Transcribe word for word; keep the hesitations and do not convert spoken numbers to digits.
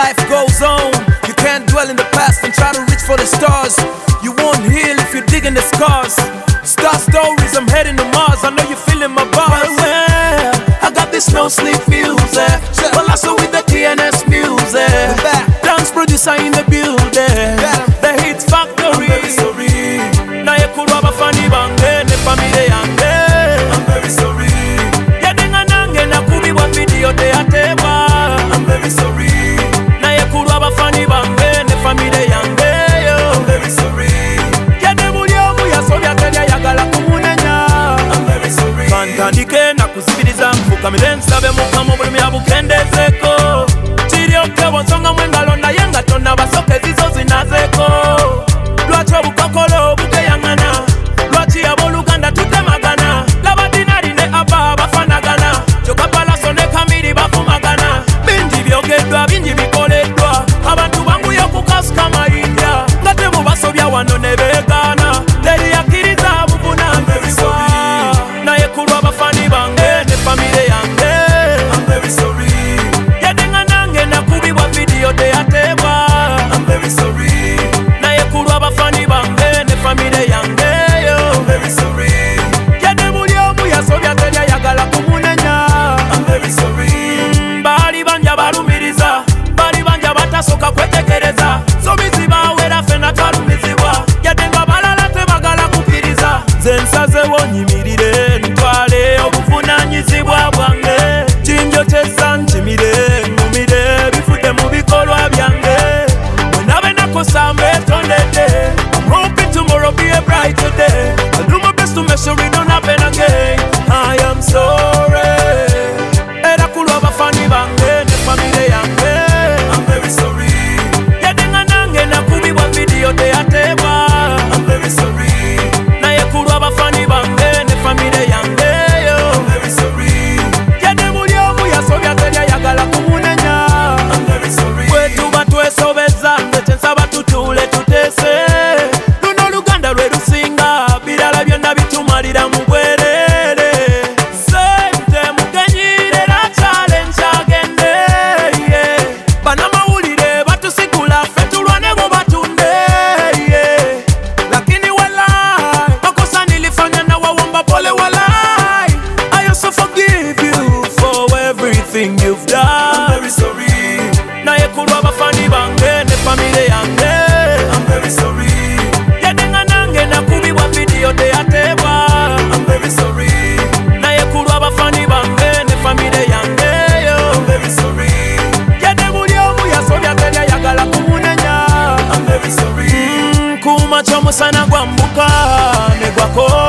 Life goes on. You can't dwell in the past and try to reach for the stars. You won't heal if you're digging the scars. Star stories, I'm heading to Mars. I know you're feeling my bars. Well, I got this no sleep music. Well, I saw with the T N S music. Dance producer in the building. The Hit Factory. I'm very sorry. Na yekuru abafani bange ne family yange. I'm very sorry. Yadenga nange nakubibwa video teatebwa. I'm very sorry. Na yekuru abafani bange ne family yange. I'm very sorry. Yade buli omu yasobya telya yagala kumunenya. I'm very sorry. Kantandike nakuzibiriza mfukamire nsabe mukama obulumi abukendezeko. Kiryoke nsonga mwengalo naye nga tonna basoke zizo zinazeko. Lwaki obukokolo buteyangana? Lwaki abooluganda tutemagana? Laba Dinari ne Abba bafanagana. Kyokka Palaso ne Kamiri bafumagana. Bingi byogeddwa bingi bikoleddwa. Abantu banguye okukasuka mayinja nga temubasobya wano ne beegaana. Teri yakkiriza buvunaanyizibwa. Naye ku lw'abafani bange ne famire yange. I'm very sorry. Yadenga nange nakubibwa video teyateebwa. I'm very sorry. Naye ku lw'abafani bange ne famire yange. I'm very sorry. Yade buli omu yasobya telya yagala kumunenya. I'm very sorry. Baali banja balumiriza, baali banja batasoka kwetekereza. So biziba wera fena talumizibwa. Yade nga balala tebagala kukkiriza. Nze nsazeewo nyimirire ntwale obuvunaanyizibwa bwange. Kinjoteza nkimire nnumire bifudde mu bikolwa byange. Bwenabe nakosa mbeetondedde. I'm hoping tomorrow be a brighter day. I'll do my best to make sure it don't happen again. I am sorry. Era ku lw'abafani bange ne famire yange. I'm very sorry. Yadenga nange nakubibwa video teyateebwa. I'm very sorry. Naye ku lw'abafani bange ne famire yange. I'm very sorry. Yade buli omu yasobya telya yagala kumunenya. I'm very sorry. Bwe tuba twesobeza ndekye nsaba tutuule tuteese. Luno Oluganda lwe lusinga birala byonna bitumalira mu bwereere. Sente mugenyire era challenge agende. Bannamawulire batusigula ffe tulwane mu batunde. Lakini walai makosa nilifanya na wawomba pole walai. I also forgive you for everything you've done. I'm very sorry. Naye ku lw'abafani bange ne famire yange. I'm very sorry. Yadenga nange nakubibwa video teyateebwa. I'm very sorry. Naye ku lw'abafani bange ne famire yange. I'm very sorry. Yade buli omu yasobya telya yagala kumunenya. I'm very sorry. Mm, kumakya omusana gwambuka ne gwako.